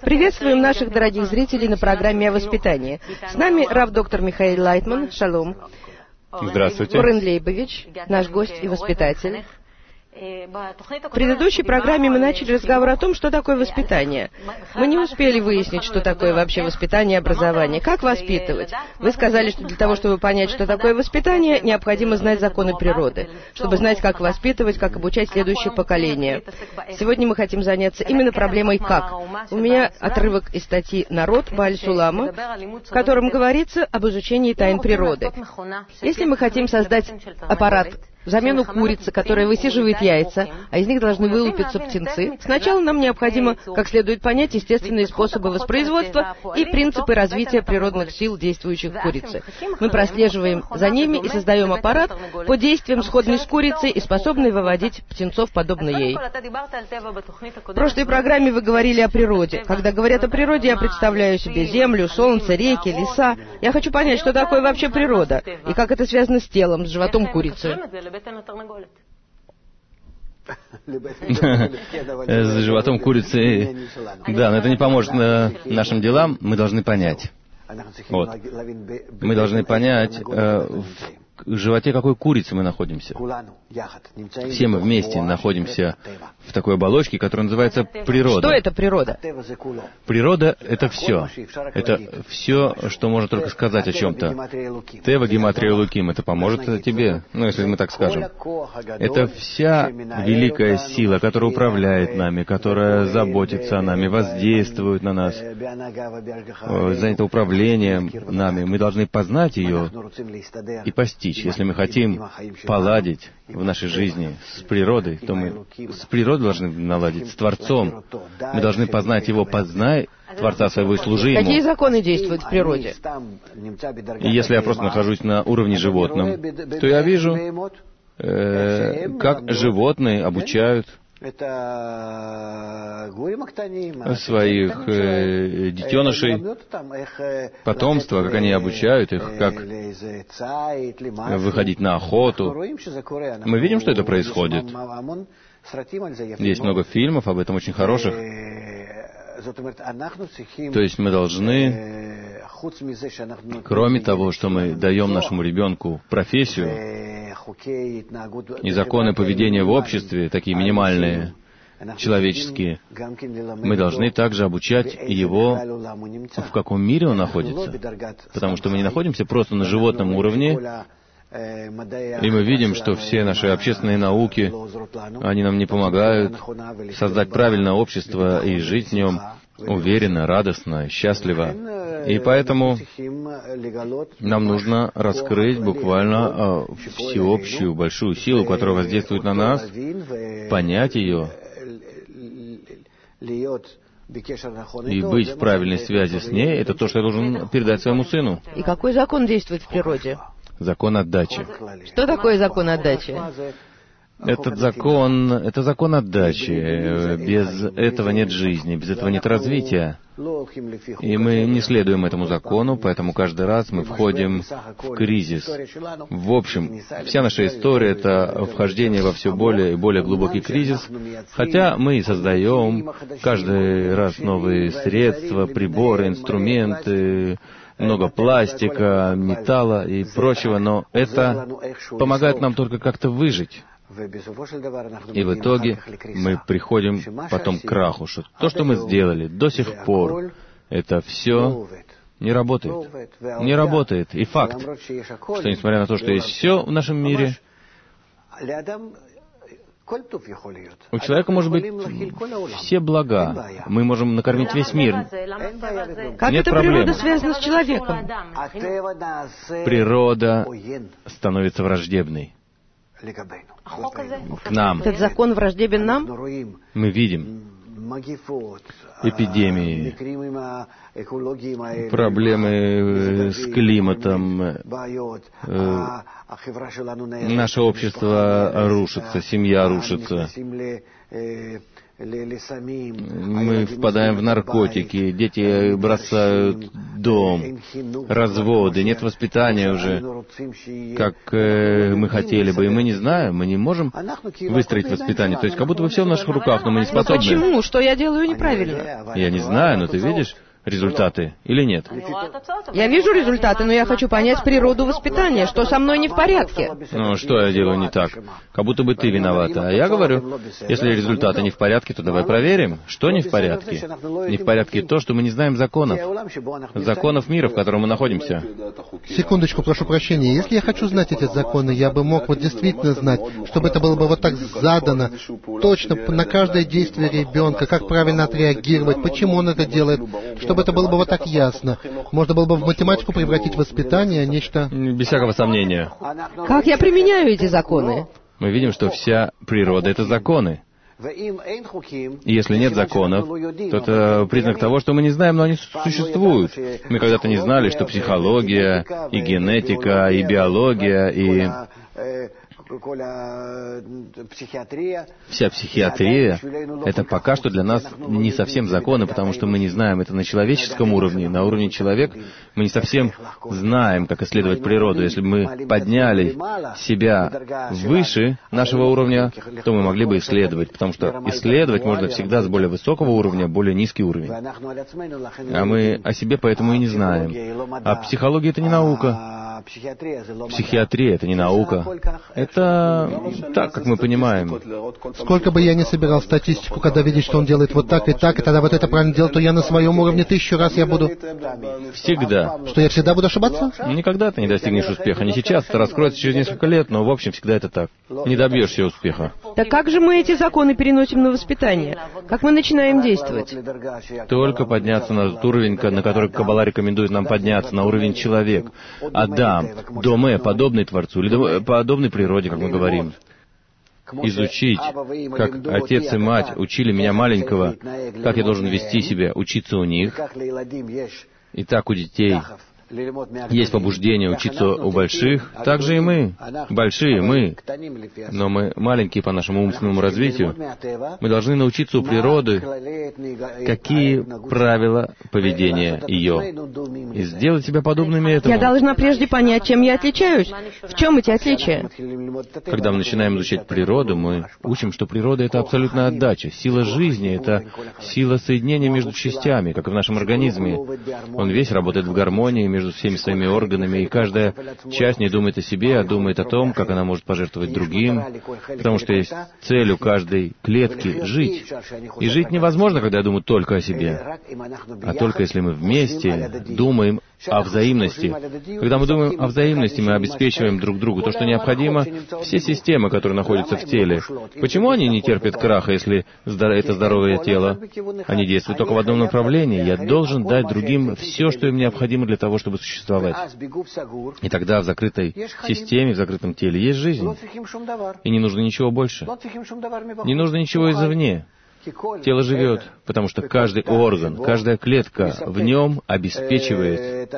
Приветствуем наших дорогих зрителей на программе о воспитании. С нами рав-доктор Михаэль Лайтман, шалом. Здравствуйте. Орен Лейбович, наш гость и воспитатель. В предыдущей программе мы начали разговор о том, что такое воспитание. Мы не успели выяснить, что такое вообще воспитание и образование. Как воспитывать? Вы сказали, что для того, чтобы понять, что такое воспитание, необходимо знать законы природы, чтобы знать, как воспитывать, как обучать следующее поколение. Сегодня мы хотим заняться именно проблемой «как». У меня отрывок из статьи «Народ» Бааль Сулама, в котором говорится об изучении тайн природы. Если мы хотим создать аппарат, замену курицы, которая высиживает яйца, а из них должны вылупиться птенцы, сначала нам необходимо как следует понять естественные способы воспроизводства и принципы развития природных сил, действующих в курице. Мы прослеживаем за ними и создаем аппарат по действиям, сходный с курицей и способный выводить птенцов, подобно ей. В прошлой программе вы говорили о природе. Когда говорят о природе, я представляю себе землю, солнце, реки, леса. Я хочу понять, что такое вообще природа, и как это связано с телом, с животом курицы. С животом курицы. Да, но это не поможет нашим делам. Мы должны понять. Вот. Мы должны понять, в животе какой курицы мы находимся. Все мы вместе находимся в такой оболочке, которая называется природа. Что это природа? Природа — это все. Это все, что можно только сказать о чем-то. Тева гематрия луким. Это поможет тебе, если мы так скажем. Это вся великая сила, которая управляет нами, которая заботится о нами, воздействует на нас, занята управлением нами. Мы должны познать ее и постичь. Если мы хотим поладить в нашей жизни с природой, то мы с природой должны наладить, с Творцом. Мы должны познать Его, познай Творца своего и служи Ему. Какие законы действуют в природе? И если я просто нахожусь на уровне животном, то я вижу, как животные обучают своих детенышей, потомство, как они обучают их, как выходить на охоту. Мы видим, что это происходит. Есть много фильмов об этом, очень хороших. То есть мы должны, кроме того, что мы даем нашему ребенку профессию и законы поведения в обществе, такие минимальные, человеческие, мы должны также обучать его, в каком мире он находится. Потому что мы не находимся просто на животном уровне, и мы видим, что все наши общественные науки, они нам не помогают создать правильное общество и жить в нем уверенно, радостно, счастливо. И поэтому нам нужно раскрыть буквально всеобщую большую силу, которая воздействует на нас, понять ее и быть в правильной связи с ней. Это то, что я должен передать своему сыну. И какой закон действует в природе? Закон отдачи. Что такое закон отдачи? Это закон отдачи. Без этого нет жизни, без этого нет развития. И мы не следуем этому закону, поэтому каждый раз мы входим в кризис. В общем, вся наша история — это вхождение во все более и более глубокий кризис, хотя мы создаем каждый раз новые средства, приборы, инструменты, много пластика, металла и прочего, но это помогает нам только как-то выжить. И в итоге мы приходим потом к краху, что то, что мы сделали до сих пор, это все не работает. Не работает. И факт, что несмотря на то, что есть все в нашем мире, у человека может быть все блага. Мы можем накормить весь мир. Как Нет эта проблем. природа связана с человеком? Природа становится враждебной к нам. Этот закон враждебен нам? Мы видим эпидемии, проблемы с климатом. Наше общество рушится, семья рушится. Мы впадаем в наркотики, дети бросают дом, разводы, нет воспитания уже, как мы хотели бы, и мы не знаем, мы не можем выстроить воспитание. То есть как будто бы все в наших руках, но мы не способны. Почему? Что я делаю неправильно? Я не знаю, но ты видишь результаты или нет? Я вижу результаты, но я хочу понять природу воспитания, что со мной не в порядке. Ну, что я делаю не так? Как будто бы ты виновата. А я говорю, если результаты не в порядке, то давай проверим, что не в порядке. Не в порядке то, что мы не знаем законов. Законов мира, в котором мы находимся. Секундочку, прошу прощения. Если я хочу знать эти законы, я бы мог вот действительно знать, чтобы это было бы вот так задано, точно на каждое действие ребенка, как правильно отреагировать, почему он это делает, чтобы это было бы вот так ясно. Можно было бы в математику превратить воспитание, нечто... Без всякого сомнения. Как я применяю эти законы? Мы видим, что вся природа — это законы. И если нет законов, то это признак того, что мы не знаем, но они существуют. Мы когда-то не знали, что психология, и генетика, и биология, и... Вся психиатрия — это пока что для нас не совсем законы, потому что мы не знаем это на человеческом уровне. На уровне человека мы не совсем знаем, как исследовать природу. Если бы мы подняли себя выше нашего уровня, то мы могли бы исследовать, потому что исследовать можно всегда с более высокого уровня, более низкий уровень. А мы о себе поэтому и не знаем. А психология — это не наука. Психиатрия — это не наука. Это так, как мы понимаем. Сколько бы я ни собирал статистику, когда видишь, что он делает вот так, и тогда вот это правильно делать, то я на своем уровне 1000 раз я буду... Всегда. Что, я всегда буду ошибаться? Никогда ты не достигнешь успеха. Не сейчас, это раскроется через несколько лет, но, в общем, всегда это так. Не добьешься успеха. Так как же мы эти законы переносим на воспитание? Как мы начинаем действовать? Только подняться на тот уровень, на который Каббала рекомендует нам подняться, на уровень человек. Адам, Доме, подобный Творцу, или подобной природе, как мы говорим. Изучить, как отец и мать учили меня маленького, как я должен вести себя, учиться у них. И так у детей есть побуждение учиться у больших, так же и мы, большие мы, но мы маленькие по нашему умственному развитию. Мы должны научиться у природы, какие правила поведения ее, и сделать себя подобными этому. Я должна прежде понять, чем я отличаюсь. В чем эти отличия? Когда мы начинаем изучать природу, мы учим, что природа — это абсолютная отдача. Сила жизни — это сила соединения между частями, как и в нашем организме. Он весь работает в гармонии между всеми своими органами, и каждая часть не думает о себе, а думает о том, как она может пожертвовать другим, потому что есть цель у каждой клетки — жить. И жить невозможно, когда я думаю только о себе, а только если мы вместе думаем о взаимности. Когда мы думаем о взаимности, мы обеспечиваем друг другу то, что необходимо. Все системы, которые находятся в теле. Почему они не терпят краха, если это здоровое тело? Они действуют только в одном направлении. Я должен дать другим все, что им необходимо для того, чтобы существовать. И тогда в закрытой системе, в закрытом теле есть жизнь. И не нужно ничего больше. Не нужно ничего извне. Тело живет, потому что каждый орган, каждая клетка в нем обеспечивает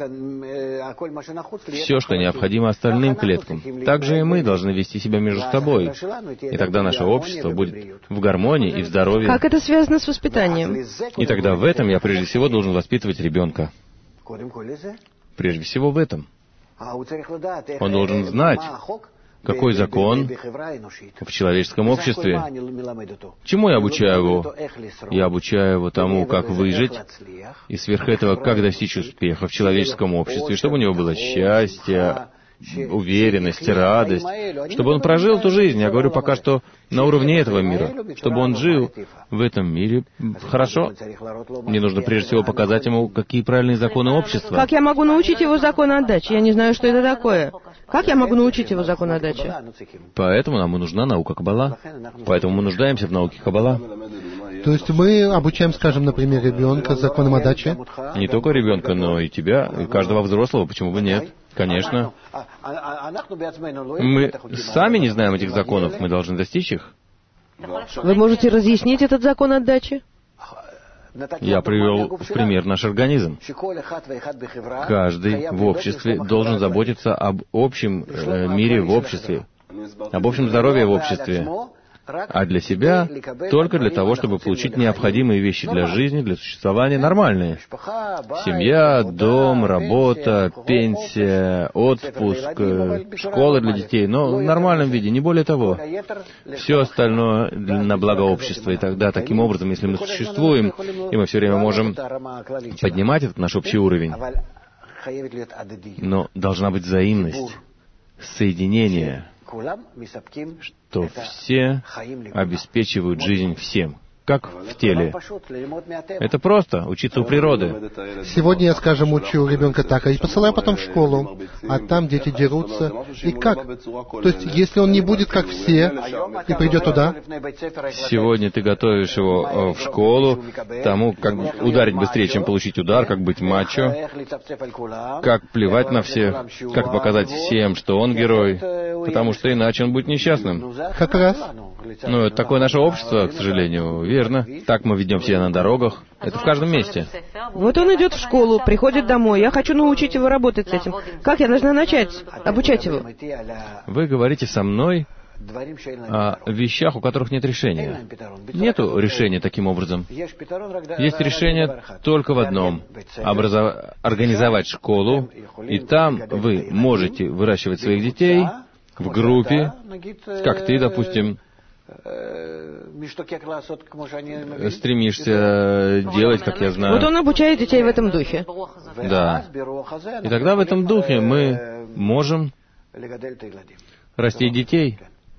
все, что необходимо остальным клеткам. Также и мы должны вести себя между собой. И тогда наше общество будет в гармонии и в здоровье. Как это связано с воспитанием? И тогда в этом я прежде всего должен воспитывать ребенка. Прежде всего в этом. Он должен знать, какой закон в человеческом обществе. Чему я обучаю его? Я обучаю его тому, как выжить, и сверх этого, как достичь успеха в человеческом обществе, чтобы у него было счастье, уверенность, радость, чтобы он прожил эту жизнь. Я говорю пока что на уровне этого мира, чтобы он жил в этом мире хорошо. Мне нужно прежде всего показать ему, какие правильные законы общества. Как я могу научить его закону отдачи? Я не знаю, что это такое. Как я могу научить его закону отдачи? Поэтому нам и нужна наука Каббала. Поэтому мы нуждаемся в науке Каббала. То есть мы обучаем, скажем, например, ребенка законам отдачи? Не только ребенка, но и тебя, и каждого взрослого. Почему бы нет? Конечно. Мы сами не знаем этих законов, мы должны достичь их. Вы можете разъяснить этот закон отдачи? Я привел в пример наш организм. Каждый в обществе должен заботиться об общем мире в обществе, об общем здоровье в обществе. а для себя только для того, чтобы получить необходимые вещи для жизни, для существования нормальные. Семья, дом, работа, пенсия, отпуск, школа для детей, но в нормальном виде, не более того. Все остальное на благо общества. И тогда, таким образом, если мы существуем, и мы все время можем поднимать этот наш общий уровень, но должна быть взаимность, соединение, что все обеспечивают жизнь всем, как в теле. Это просто учиться у природы. Сегодня я, скажем, учу ребенка так, и посылаю потом в школу, а там дети дерутся. И как? То есть, если он не будет как все, и придет туда? Сегодня ты готовишь его в школу тому, как ударить быстрее, чем получить удар, как быть мачо, как плевать на всех, как показать всем, что он герой, потому что иначе он будет несчастным. Как раз. Ну, это такое наше общество, к сожалению, верно. Так мы ведем себя на дорогах. Это в каждом месте. Вот он идет в школу, приходит домой. Я хочу научить его работать с этим. Как я должна начать обучать его? Вы говорите со мной о вещах, у которых нет решения. Нету решения таким образом. Есть решение только в одном. Организовать школу, и там вы можете выращивать своих детей в группе, как ты, допустим, стремишься делать, как я знаю. Вот он обучает детей в этом духе. Да. И тогда в этом духе мы можем растить детей.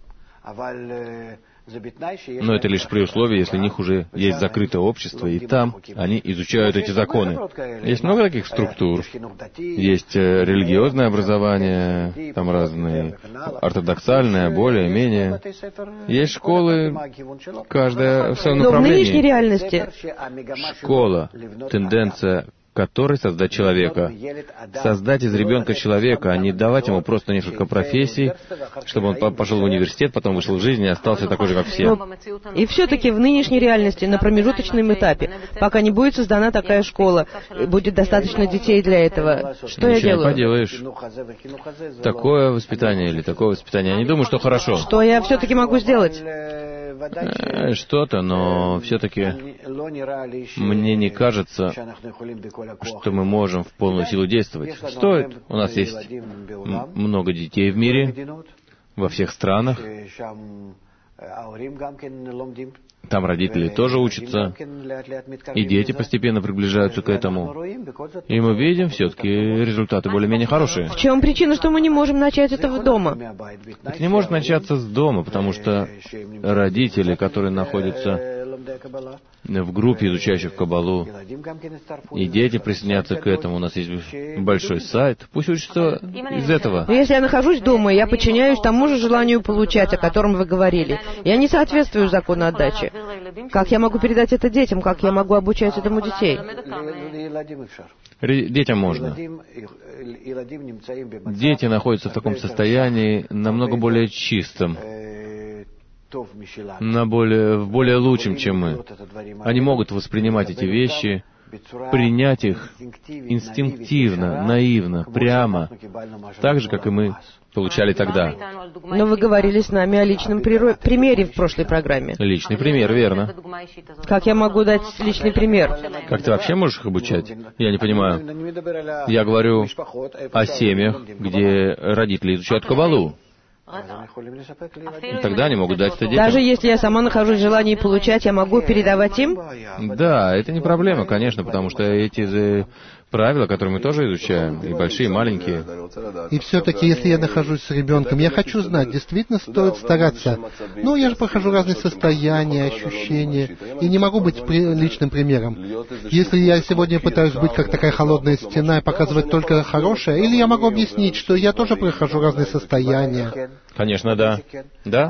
Но это лишь при условии, если у них уже есть закрытое общество, и там они изучают эти законы. Есть много таких структур. Есть религиозное образование, там разные, ортодоксальное, более-менее. Есть школы, каждая в своем направлении. Но в нынешней реальности школа, тенденция которой создать человека. Создать из ребенка человека, а не давать ему просто несколько профессий, чтобы он пошел в университет, потом вышел в жизнь и остался такой же, как все. И все-таки в нынешней реальности, на промежуточном этапе, пока не будет создана такая школа, будет достаточно детей для этого, что я делаю? Ничего не поделаешь. Такое воспитание или такое воспитание, я не думаю, что хорошо. Что я все-таки могу сделать? Что-то, но все-таки мне не кажется, что мы можем в полную силу действовать. Стоит. У нас есть много детей в мире, во всех странах. Там родители тоже учатся, и дети постепенно приближаются к этому. И мы видим все-таки результаты более-менее хорошие. В чем причина, что мы не можем начать этого дома? Это не может начаться с дома, потому что родители, которые находятся в группе изучающих Каббалу, и дети присоединятся к этому. У нас есть большой сайт. Пусть учатся из этого. Но если я нахожусь дома, я подчиняюсь тому же желанию получать, о котором вы говорили. Я не соответствую закону отдачи. Как я могу передать это детям? Как я могу обучать этому детей? Детям можно. Дети находятся в таком состоянии намного более чистом, в более лучшем, чем мы. Они могут воспринимать эти вещи, принять их инстинктивно, наивно, прямо, так же, как и мы получали тогда. Но вы говорили с нами о личном примере в прошлой программе. Личный пример, верно. Как я могу дать личный пример? Как ты вообще можешь их обучать? Я не понимаю. Я говорю о семьях, где родители изучают Каббалу. И тогда они могут дать это детям. Даже если я сама нахожусь в желании получать, я могу передавать им? Да, это не проблема, конечно, потому что эти правила, которые мы тоже изучаем, и большие, и маленькие. И все-таки, если я нахожусь с ребенком, я хочу знать, действительно стоит стараться. Ну, я же прохожу разные состояния, ощущения, и не могу быть личным примером. Если я сегодня пытаюсь быть как такая холодная стена и показывать только хорошее, или я могу объяснить, что я тоже прохожу разные состояния. Конечно, да. Да?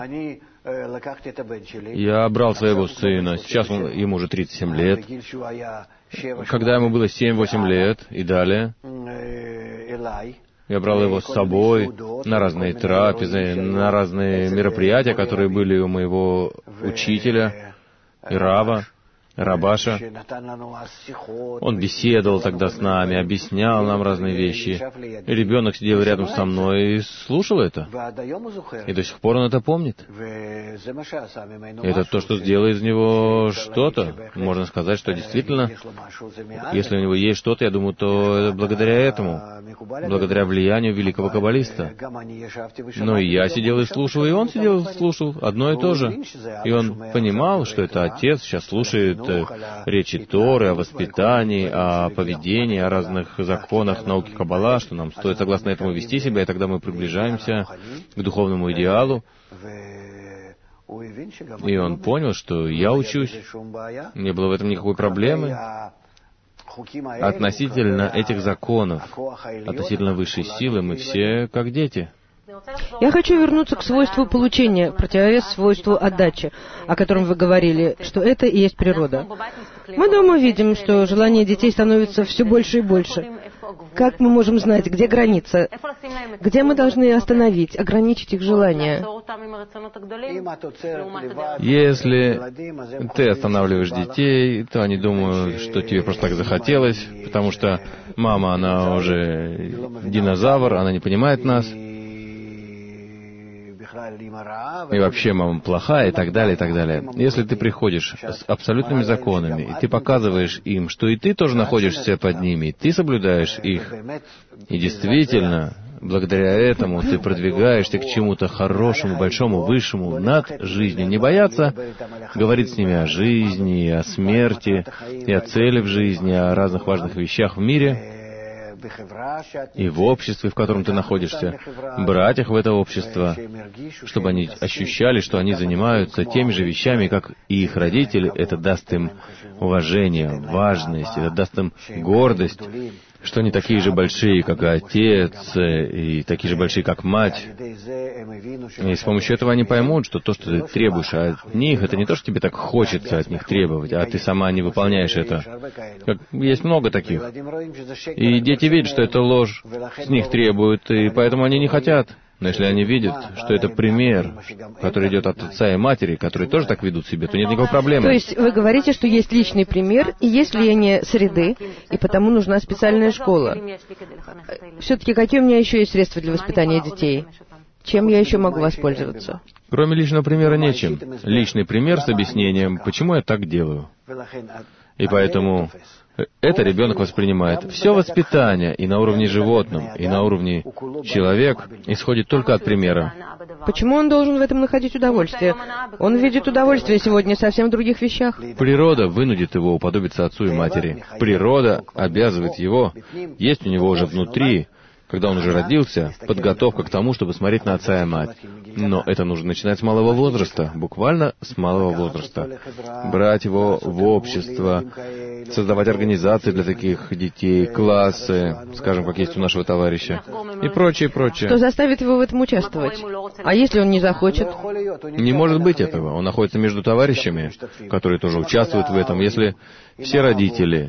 Я брал своего сына, сейчас ему уже 37 лет. Когда ему было 7-8 лет и далее, я брал его с собой на разные трапезы, на разные мероприятия, которые были у моего учителя и Рава. Рабаша. Он беседовал тогда с нами, объяснял нам разные вещи. И ребенок сидел рядом со мной и слушал это. И до сих пор он это помнит. И это то, что сделало из него что-то. Можно сказать, что действительно, если у него есть что-то, я думаю, то благодаря этому, благодаря влиянию великого каббалиста. Но и я сидел и слушал, и он сидел и слушал, одно и то же. И он понимал, что это отец сейчас слушает речи Торы, о воспитании, о поведении, о разных законах науки Каббала, что нам стоит согласно этому вести себя, и тогда мы приближаемся к духовному идеалу. И он понял, что я учусь, не было в этом никакой проблемы. Относительно этих законов, относительно высшей силы, мы все как дети. Я хочу вернуться к свойству получения, в противовес свойству отдачи, о котором вы говорили, что это и есть природа. Мы дома видим, что желание детей становится все больше и больше. Как мы можем знать, где граница? Где мы должны остановить, ограничить их желания? Если ты останавливаешь детей, то они думают, что тебе просто так захотелось, потому что мама, она уже динозавр, она не понимает нас. И вообще мама плохая, и так далее, и так далее. Если ты приходишь с абсолютными законами, и ты показываешь им, что и ты тоже находишься под ними, и ты соблюдаешь их, и действительно, благодаря этому ты продвигаешься к чему-то хорошему, большому, высшему, над жизнью. Не бояться говорить с ними о жизни, о смерти, и о цели в жизни, о разных важных вещах в мире, и в обществе, в котором ты находишься, брать их в это общество, чтобы они ощущали, что они занимаются теми же вещами, как и их родители. Это даст им уважение, важность, это даст им гордость, что они такие же большие, как и отец, и такие же большие, как мать. И с помощью этого они поймут, что то, что ты требуешь от них, это не то, что тебе так хочется от них требовать, а ты сама не выполняешь это. Есть много таких. И дети видят, что это ложь, с них требуют, и поэтому они не хотят. Но если они видят, что это пример, который идет от отца и матери, которые тоже так ведут себя, то нет никакой проблемы. То есть вы говорите, что есть личный пример, и есть влияние среды, и потому нужна специальная школа. Все-таки какие у меня еще есть средства для воспитания детей? Чем я еще могу воспользоваться? Кроме личного примера нечем. Личный пример с объяснением, почему я так делаю. И поэтому это ребенок воспринимает. Все воспитание и на уровне животном, и на уровне человек исходит только от примера. Почему он должен в этом находить удовольствие? Он видит удовольствие сегодня совсем в других вещах. Природа вынудит его уподобиться отцу и матери. Природа обязывает его. Есть у него уже внутри, когда он уже родился, подготовка к тому, чтобы смотреть на отца и мать. Но это нужно начинать с малого возраста, буквально с малого возраста. Брать его в общество, создавать организации для таких детей, классы, скажем, как есть у нашего товарища, и прочее, прочее. Что заставит его в этом участвовать? А если он не захочет? Не может быть этого. Он находится между товарищами, которые тоже участвуют в этом. Если все родители,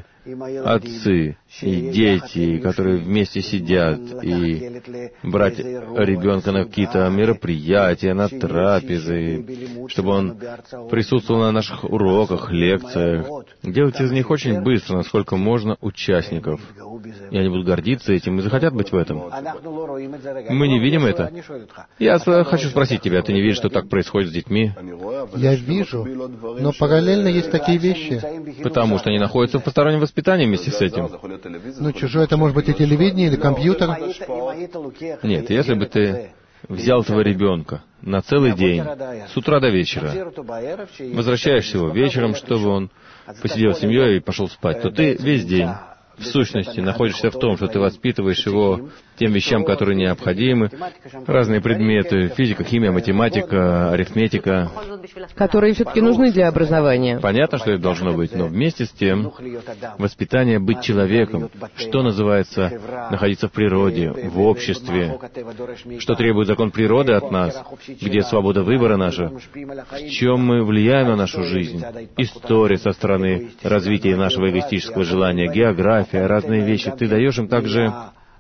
отцы и дети, которые вместе сидят, и брать ребенка на какие-то мероприятия, на трапезы, чтобы он присутствовал на наших уроках, лекциях, делать из них очень быстро, насколько можно, участников. И они будут гордиться этим и захотят быть в этом. Мы не видим это. Я хочу спросить тебя, ты не видишь, что так происходит с детьми? Я вижу, но параллельно есть такие вещи. Потому что они находятся в постороннем воспитании вместе с этим. Ну, чужое это может быть и телевидение, или компьютер. Нет, если бы ты взял твоего ребенка на целый день, с утра до вечера, возвращаешься его вечером, чтобы он посидел с семьей и пошел спать, то ты весь день, в сущности, находишься в том, что ты воспитываешь его тем вещам, которые необходимы, разные предметы, физика, химия, математика, арифметика. Которые все-таки нужны для образования. Понятно, что это должно быть, но вместе с тем, воспитание быть человеком, что называется находиться в природе, в обществе, что требует закон природы от нас, где свобода выбора наша, в чем мы влияем на нашу жизнь, история со стороны развития нашего эгоистического желания, география, разные вещи. Ты даешь им также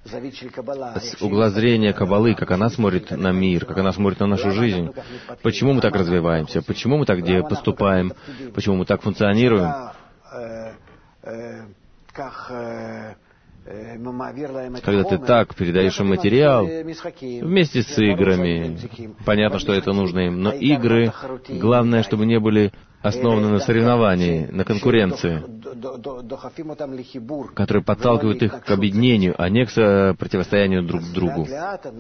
с угла зрения Каббалы, как она смотрит на мир, как она смотрит на нашу жизнь. Почему мы так развиваемся? Почему мы так где поступаем? Почему мы так функционируем? Когда ты так передаешь им материал вместе с играми, понятно, что это нужно им, но игры, главное, чтобы не были основаны на соревновании, на конкуренции, которые подталкивают их к объединению, а не к противостоянию друг другу.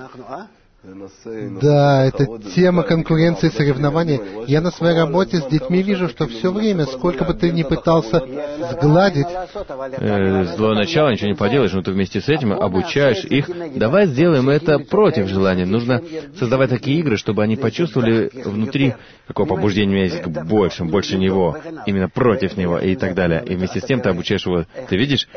Да, это тема конкуренции, соревнований. Я на своей работе с детьми вижу, что все время, сколько бы ты ни пытался сгладить... Злое начало, ничего не поделаешь, но ты вместе с этим обучаешь их. Давай сделаем это против желания. Нужно создавать такие игры, чтобы они почувствовали внутри, какое побуждение у меня есть к большему, больше него, именно против него и так далее. И вместе с тем ты обучаешь его. Ты видишь?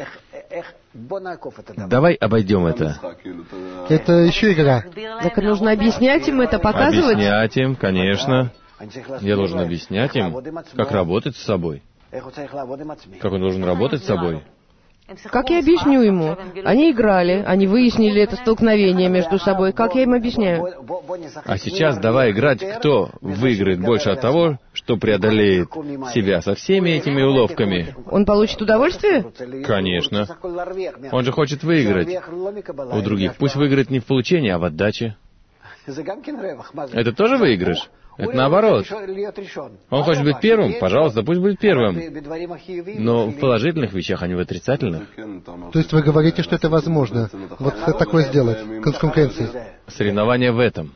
Давай обойдем это. Это еще игра. Так нужно объяснять им это, показывать? Объяснять им, конечно. Я должен объяснять им, как работать с собой. Как он должен работать с собой. Как я объясню ему? Они играли, они выяснили это столкновение между собой. Как я им объясняю? А сейчас давай играть, кто выиграет больше от того, что преодолеет себя со всеми этими уловками. Он получит удовольствие? Конечно. Он же хочет выиграть у других. Пусть выиграет не в получении, а в отдаче. Это тоже выигрыш? Это наоборот. Он хочет быть первым, пожалуйста, пусть будет первым. Но в положительных вещах, а не в отрицательных. То есть вы говорите, что это возможно? Вот такое сделать, конкуренции. Соревнования в этом.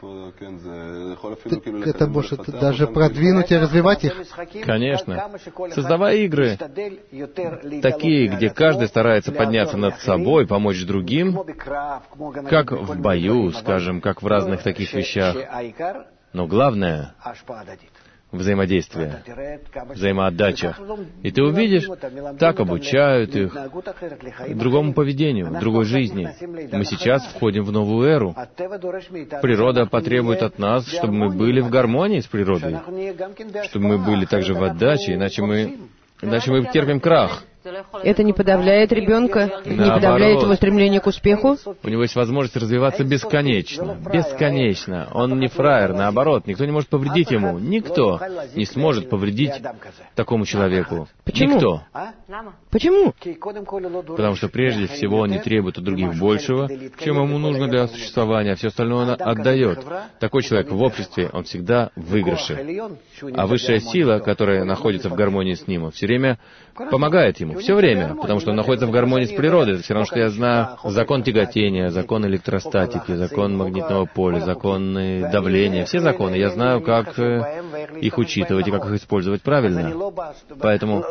Это может даже продвинуть и развивать их? Конечно. Создавая игры, такие, где каждый старается подняться над собой, помочь другим, как в бою, скажем, как в разных таких вещах. Но главное — взаимодействие, взаимоотдача. И ты увидишь, так обучают их другому поведению, другой жизни. Мы сейчас входим в новую эру. Природа потребует от нас, чтобы мы были в гармонии с природой, чтобы мы были также в отдаче, иначе мы терпим крах. Это не подавляет ребенка, не подавляет его стремление к успеху? У него есть возможность развиваться бесконечно. Бесконечно. Он не фраер, наоборот. Никто не может повредить ему. Никто не сможет повредить такому человеку. Почему? Никто. Почему? Потому что прежде всего он не требует от других большего, чем ему нужно для существования, а все остальное он отдает. Такой человек в обществе, он всегда в выигрыше. А высшая сила, которая находится в гармонии с ним, все время помогает ему. Все время, потому что он находится в гармонии с природой. Это все равно, что я знаю закон тяготения, закон электростатики, закон магнитного поля, законы давления, все законы. Я знаю, как их учитывать и как их использовать правильно. Поэтому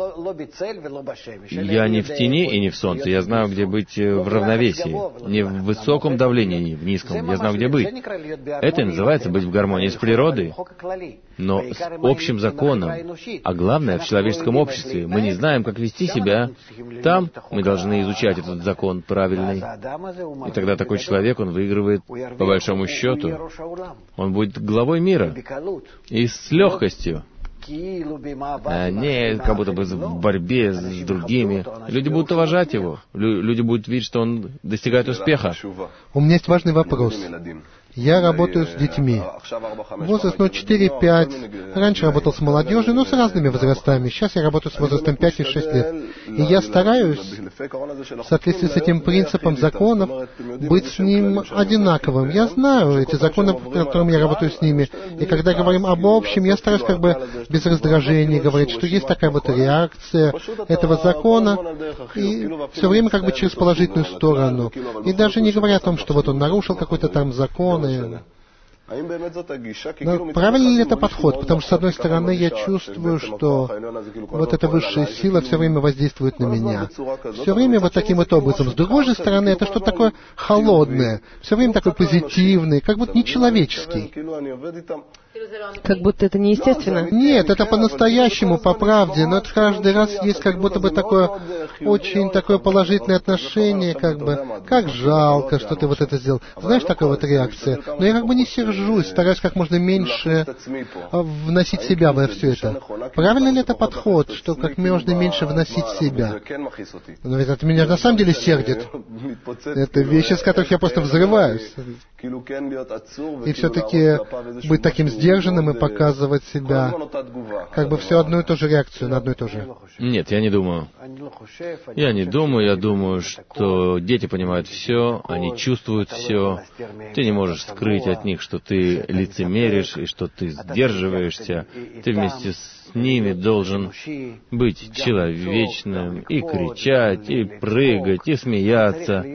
я не в тени и не в солнце. Я знаю, где быть в равновесии. Не в высоком давлении, не в низком. Я знаю, где быть. Это и называется быть в гармонии с природой, но с общим законом. А главное, в человеческом обществе мы не знаем, как вести себя. Там мы должны изучать этот закон правильный. И тогда такой человек, он выигрывает по большому счету. Он будет главой мира. И с легкостью. Не как будто бы в борьбе с другими. Люди будут уважать его. Люди будут видеть, что он достигает успеха. У меня есть важный вопрос. Я работаю с детьми. Возраст, 4-5. Раньше работал с молодежью, но с разными возрастами. Сейчас я работаю с возрастом 5 и 6 лет. И я стараюсь, в соответствии с этим принципом законов, быть с ним одинаковым. Я знаю эти законы, по которым я работаю с ними. И когда говорим об общем, я стараюсь без раздражения говорить, что есть такая реакция этого закона, и все время через положительную сторону. И даже не говоря о том, что он нарушил какой-то там закон. Но правильно ли это подход? Потому что, с одной стороны, я чувствую, что эта высшая сила все время воздействует на меня. Все время таким образом. С другой же стороны, это что-то такое холодное, все время такой позитивный, как будто нечеловеческий. Как будто это неестественно. Нет, это по-настоящему, по правде, но это каждый раз есть как будто бы такое очень положительное отношение, как жалко, что ты это сделал. Знаешь, такая реакция. Но я не сержусь. держусь, стараюсь как можно меньше вносить себя во все это. Правильно ли это подход, что как можно меньше вносить себя? Но ведь это меня на самом деле сердит. Это вещи, с которых я просто взрываюсь. И все-таки быть таким сдержанным и показывать себя, как бы все одну и ту же реакцию на одно и то же. Нет, я не думаю. Я думаю, что дети понимают все, они чувствуют все. Ты не можешь скрыть от них, что ты лицемеришь и что ты сдерживаешься. Ты вместе с ними должен быть человечным и кричать, и прыгать, и смеяться.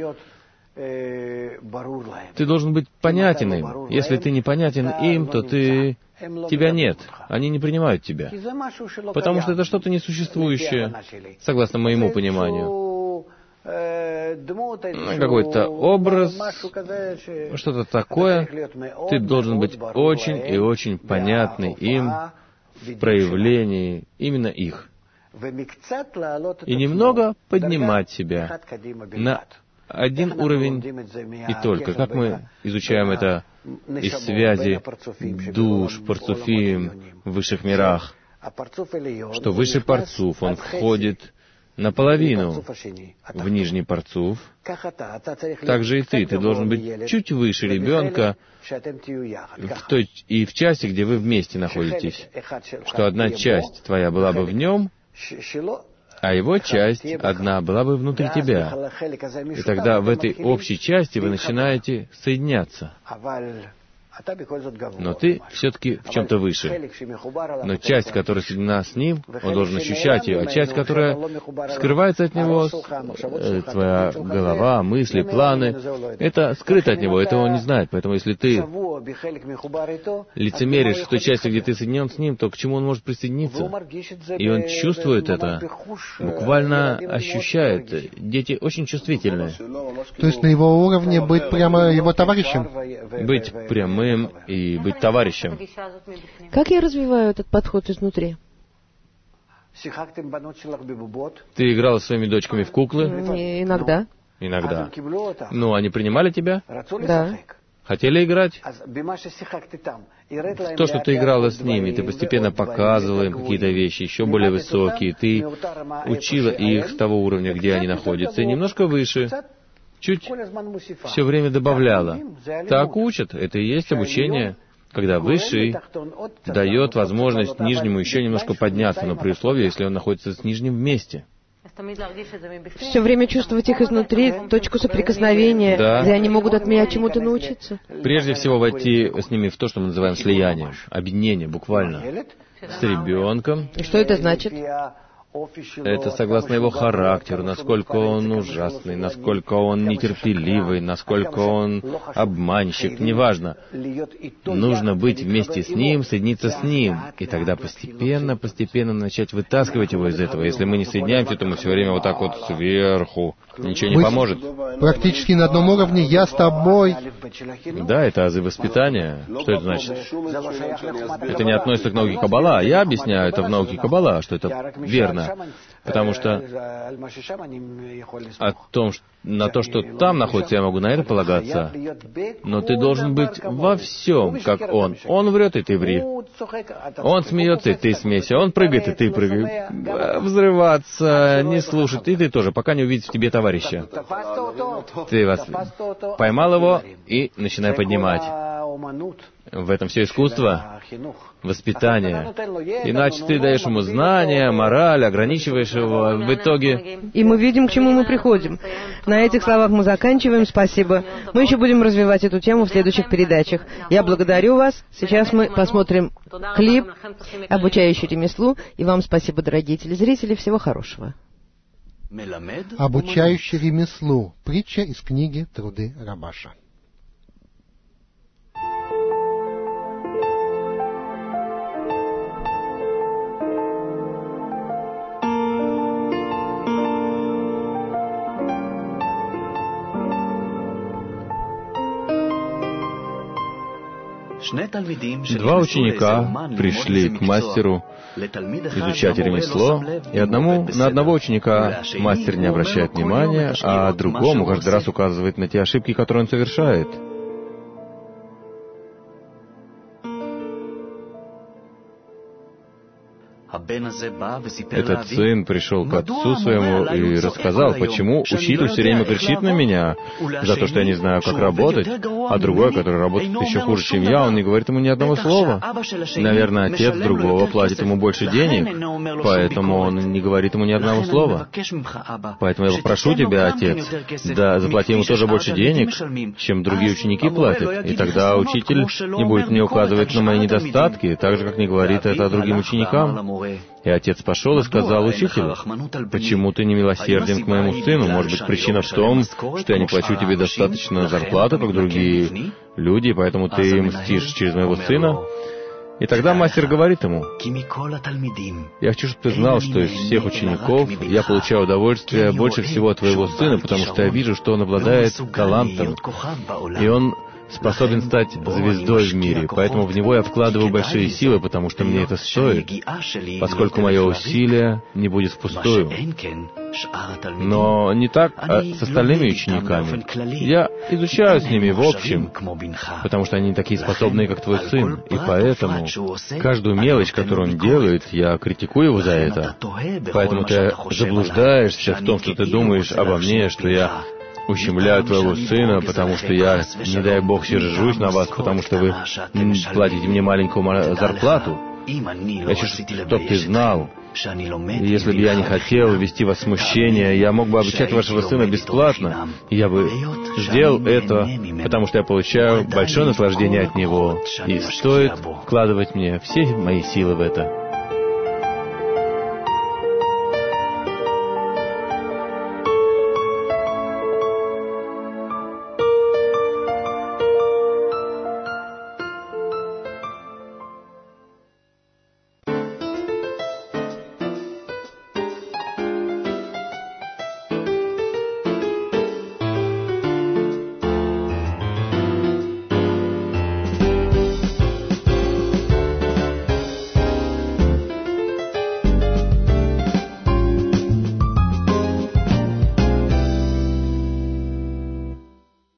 Ты должен быть понятен им. Если ты не понятен им, то тебя нет. Они не принимают тебя. Потому что это что-то несуществующее, согласно моему пониманию. Какой-то образ, что-то такое. Ты должен быть очень и очень понятный им в проявлении именно их. И немного поднимать себя на один уровень и только. Как мы изучаем это из связи душ, парцуфим в высших мирах, что высший парцуф, он входит наполовину в нижний парцуф, так же и ты должен быть чуть выше ребенка и в части, где вы вместе находитесь, что одна часть твоя была бы в нем, а его часть одна была бы внутри тебя. И тогда в этой общей части вы начинаете соединяться. Но ты все-таки в чем-то выше. Но часть, которая соединена с ним, он должен ощущать ее, а часть, которая скрывается от него, твоя голова, мысли, планы, это скрыто от него, этого он не знает. Поэтому если ты лицемеришь в той части, где ты соединен с ним, то к чему он может присоединиться? И он чувствует это, буквально ощущает. Дети очень чувствительные. То есть на его уровне быть прямо его товарищем? Быть прямым и быть товарищем. Как я развиваю этот подход изнутри? Ты играла со своими дочками в куклы? Иногда. Иногда. Ну, они принимали тебя? Да. Хотели играть? То, что ты играла с ними, ты постепенно показывала им какие-то вещи еще более высокие, ты учила их с того уровня, где они находятся, и немножко выше. Чуть все время добавляла. Так учат. Это и есть обучение, когда высший дает возможность нижнему еще немножко подняться, но при условии, если он находится с нижним вместе. Все время чувствовать их изнутри, точку соприкосновения, да. Где они могут от меня чему-то научиться. Прежде всего войти с ними в то, что мы называем слиянием, объединение, буквально, с ребенком. И что это значит? Это согласно его характеру, насколько он ужасный, насколько он нетерпеливый, насколько он обманщик, неважно. Нужно быть вместе с ним, соединиться с ним, и тогда постепенно начать вытаскивать его из этого. Если мы не соединяемся, то мы все время вот так вот сверху. Ничего не поможет. Практически на одном уровне «я с тобой». Да, это азы воспитания. Что это значит? Это не относится к науке Каббала. Я объясняю это в науке Каббала, что это верно. Потому что на то, что там находится, я могу на это полагаться. Но ты должен быть во всем, как он. Он врет, и ты ври. Он смеется, и ты смейся. Он прыгает, и ты прыгай. Взрываться, не слушать, и ты тоже, пока не увидишь в тебе товарища. Ты поймал его и начинай поднимать. В этом все искусство, воспитание. Иначе ты даешь ему знания, мораль, ограничиваешь его в итоге. И мы видим, к чему мы приходим. На этих словах мы заканчиваем. Спасибо. Мы еще будем развивать эту тему в следующих передачах. Я благодарю вас. Сейчас мы посмотрим клип, обучающий ремеслу. И вам спасибо, дорогие телезрители. Всего хорошего. Обучающий ремеслу. Притча из книги «Труды Рабаша». Два ученика пришли к мастеру изучать ремесло, и на одного ученика мастер не обращает внимания, а другому каждый раз указывает на те ошибки, которые он совершает. Этот сын пришел к отцу своему и рассказал, почему учитель все время кричит на меня за то, что я не знаю, как работать, а другой, который работает еще хуже, чем я, он не говорит ему ни одного слова. Наверное, отец другого платит ему больше денег, поэтому он не говорит ему ни одного слова. Поэтому я попрошу тебя, отец, да заплати ему тоже больше денег, чем другие ученики платят, и тогда учитель не будет мне указывать на мои недостатки, так же, как не говорит это другим ученикам. И отец пошел и сказал учителю: «Почему ты не милосерден к моему сыну? Может быть, причина в том, что я не плачу тебе достаточно зарплату, как другие люди, поэтому ты мстишь через моего сына?» И тогда мастер говорит ему: «Я хочу, чтобы ты знал, что из всех учеников я получаю удовольствие больше всего от твоего сына, потому что я вижу, что он обладает талантом, и он способен стать звездой в мире, поэтому в него я вкладываю большие силы, потому что мне это стоит, поскольку мое усилие не будет впустую. Но не так с остальными учениками. Я изучаю с ними в общем, потому что они такие способные, как твой сын, и поэтому каждую мелочь, которую он делает, я критикую его за это. Поэтому ты заблуждаешься в том, что ты думаешь обо мне, что я ущемляю твоего сына, потому что я, не дай Бог, сержусь на вас, потому что вы платите мне маленькую зарплату. Я хочу, чтобы ты знал, если бы я не хотел ввести вас в смущение, я мог бы обучать вашего сына бесплатно, и я бы сделал это, потому что я получаю большое наслаждение от него, и стоит вкладывать мне все мои силы в это.